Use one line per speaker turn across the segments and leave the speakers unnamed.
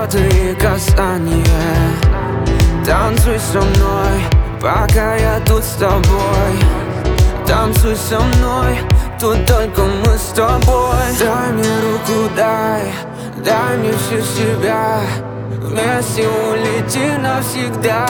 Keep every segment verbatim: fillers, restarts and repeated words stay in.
полеты и касания. Танцуй со мной, пока я тут с тобой. Танцуй со мной, тут только мы с тобой. Дай мне руку, дай, дай мне всю себя. Вместе улетим навсегда.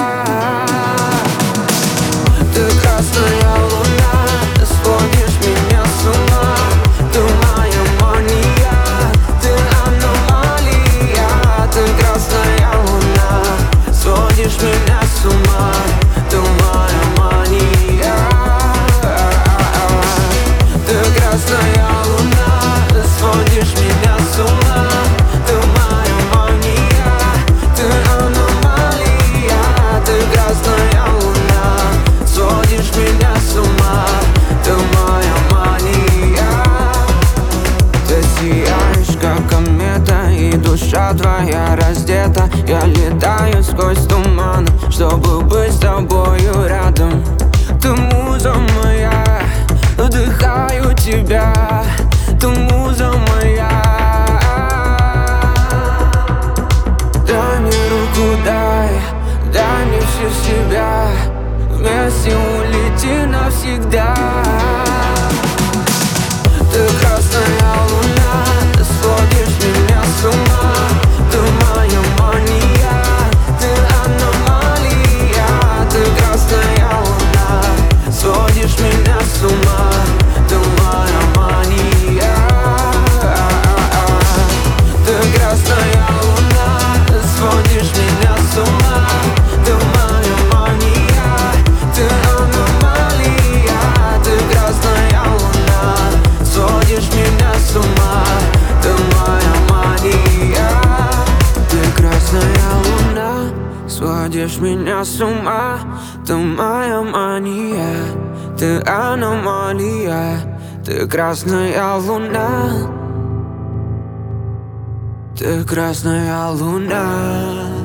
Ты красная луна, ты сводишь меня с ума. Ты моя мания, ты аномалия. Ты красная луна, сводишь меня с ума. Ты моя мания. Ты красная луна, ты сводишь меня с ума. Ты моя мания, ты аномалия. Ты красная луна, сводишь меня с ума. Ты моя мания. Ты сияешь, как комета, и душа твоя раздета. Я летаю сквозь туман, чтобы быть с тобою рядом. Ты муза моя, вдыхаю тебя. Ты муза моя. Дай мне руку, дай, дай мне всю себя. Вместе улетим навсегда. Ты красная луна, ты сводишь меня с ума. Ты моя мания, ты аномалия. Ты красная луна, сводишь меня с ума. Ты моя мания. Ты красная луна, ты сводишь меня с ума. Ты моя мания, ты аномалия. Ты красная луна, сводишь меня с ума. Ты моя мания. Ты красная луна, сводишь меня с ума. Ты моя мания, ты аномалия. Ты красная луна, ты красная луна.